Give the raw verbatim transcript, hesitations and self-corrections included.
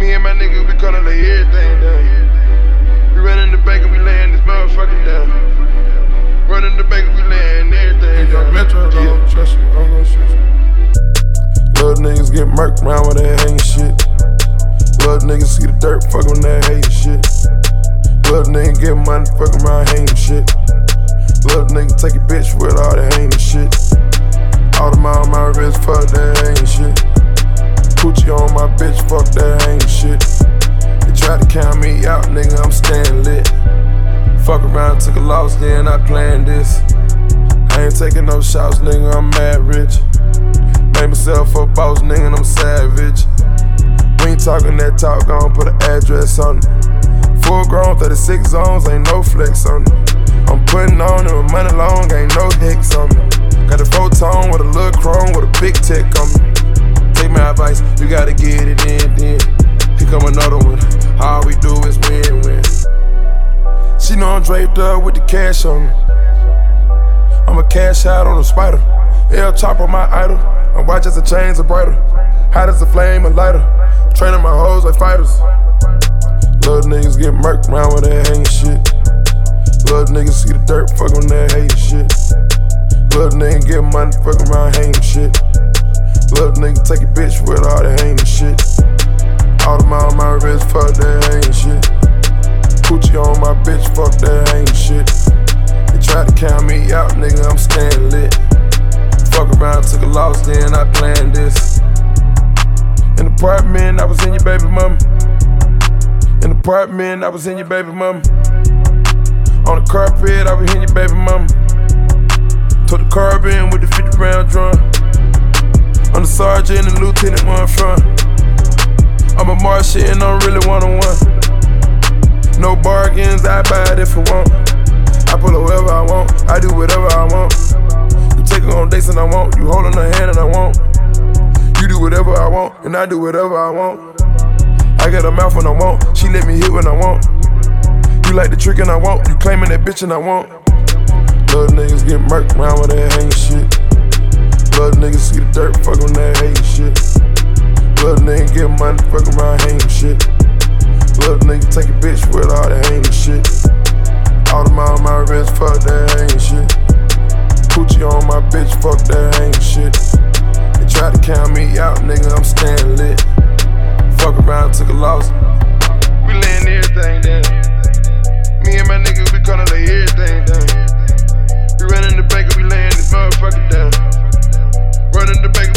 Me and my niggas, we gonna lay everything down. We running the bank and we laying this motherfucking down. Running the bank and we laying everything down. Metro, yeah. Don't trust you, I'm gonna shoot you. Little niggas get murked around when they hating shit. Little niggas see the dirt, fuck when they hating shit. Little nigga get money, fuck around hating shit. Little nigga take a bitch with all that hating shit. All the mile on my wrist, fuck that hating shit. Coochie on my bitch, fuck that hating shit. They try to count me out, nigga, I'm staying lit. Fuck around, took a loss, then I planned this. I ain't taking no shots, nigga, I'm mad rich. Made myself a boss, nigga, and I'm savage. We ain't talking that talk, gon' put an address on it. Full grown, thirty-six zones, ain't no flex on it. I'm putting on it with money long, ain't no hicks on me. Got a photon with a little chrome with a big tech on me. Take my advice, you gotta get it in, then. Here come another one, all we do is win, win. She know I'm draped up with the cash on me. I'm a cash out on a spider. L chop on my idol. My watch as the chains are brighter. Hot as a flame and lighter. Training my hoes like fighters. Little niggas get murked around when they hating shit. Little niggas see the dirt, fuck when they hating shit. Little nigga get money, fuck around hating shit. Little nigga take a bitch with all that hating shit. All the mile on my wrist, fuck that hating shit. Coochie on my bitch, fuck that hating shit. They try to count me out, nigga, I'm staying lit. Fuck around, took a loss, then I planned this. In the apartment, I was in your baby mama. In the apartment, I was in your baby mama. On the carpet, I was in your baby mama. Took the carbine with the fifty round drum. I'm the sergeant and lieutenant where I'm from. I'm a Martian and I'm really one on one. No bargains, I buy it if I want. I pull whoever I want, I do whatever I want. You take her on dates and I want, you holding her hand and I want. You do whatever I want, and I do whatever I want. I got a mouth when I want, she let me hit when I want. You like the trick and I want, you claiming that bitch and I want. Little niggas get murked around when they hating shit. Little niggas see the dirt, fuck when they hating shit. Little nigga get money, fuck around hating shit. Little nigga take a bitch with all that hating shit. All the mile on my wrist, fuck that hating shit. Coochie on my bitch, fuck that hating shit. They try to count me out, nigga, I'm staying lit. Fuck around, took a loss. We laying everything down. Me and my niggas, we gonna lay everything down. We running the bank and we laying this motherfucker down. Running the bank